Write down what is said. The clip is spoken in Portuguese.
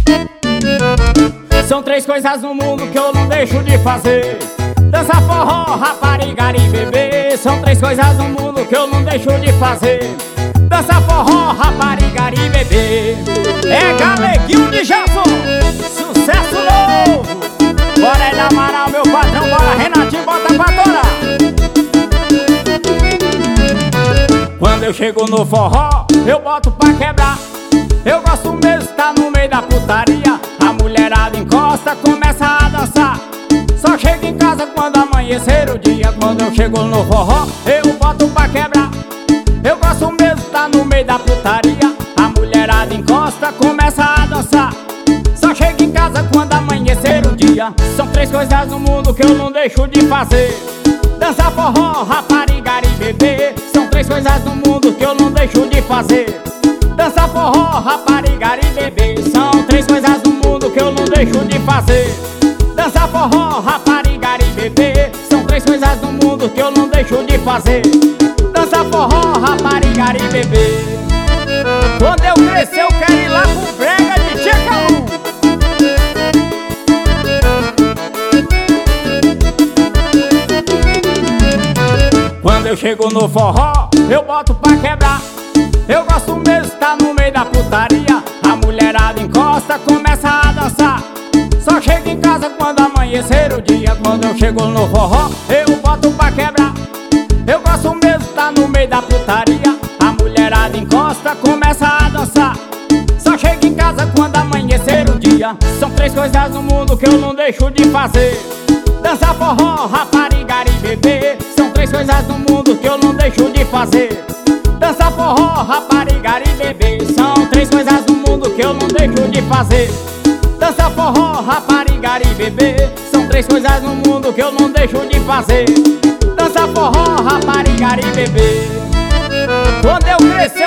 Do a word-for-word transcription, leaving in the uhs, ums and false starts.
São três coisas no mundo que eu não deixo de fazer: dança, forró, rapariga e bebê. São três coisas no mundo que eu não deixo de fazer: dança, forró, rapariga e bebê. É Galeguinho de Jason, sucesso novo. Bora aí da Amaral, meu patrão, bora Renatinho, bota pra torar. Quando eu chego no forró, eu boto pra quebrar. Eu gosto mesmo, tá no meio da putaria. A mulherada encosta, começa a dançar. Só chego em casa quando amanhecer o dia. Quando eu chego no forró, eu boto pra quebrar. Eu gosto mesmo, tá no meio da putaria. A mulherada encosta, começa a dançar. Só chego em casa quando amanhecer o dia. São três coisas no mundo que eu não deixo de fazer: dança, forró, rapariga e bebê. São três coisas no mundo que eu não deixo de fazer: dança, forró, rapariga e bebê. São três coisas no mundo que eu não deixo de fazer: dança, forró, rapariga e bebê. São três coisas no mundo que eu não deixo de fazer: dança, forró, rapariga e bebê. Quando eu crescer eu quero ir lá pro brega de Tchecaú. Quando eu chego no forró, eu boto pra quebrar. Eu gosto mesmo, tá no meio da putaria. A mulherada encosta, começa a dançar. Só chego em casa quando amanhecer o dia. Quando eu chego no forró, eu boto pra quebrar. Eu gosto mesmo, tá no meio da putaria. A mulherada encosta, começa a dançar. Só chego em casa quando amanhecer o dia. São três coisas no mundo que eu não deixo de fazer: dança, forró, rapariga e bebê. São três coisas no mundo que eu não deixo de fazer: dança, forró, rapariga e bebê. São três coisas no mundo que eu não deixo de fazer: dança, forró, rapariga e bebê. São três coisas no mundo que eu não deixo de fazer: dança, forró, rapariga e bebê. Quando eu crescer